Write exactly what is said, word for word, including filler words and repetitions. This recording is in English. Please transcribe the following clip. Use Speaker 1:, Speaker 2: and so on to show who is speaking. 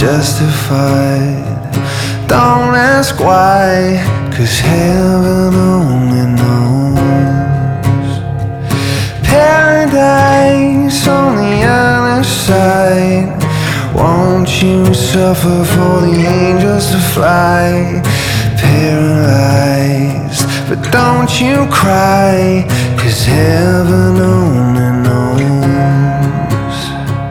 Speaker 1: justified. Don't ask why, 'cause heaven only knows. Paradise on the other side. Won't you suffer for the angels to fly? Paralyzed, but don't you cry, 'cause heaven only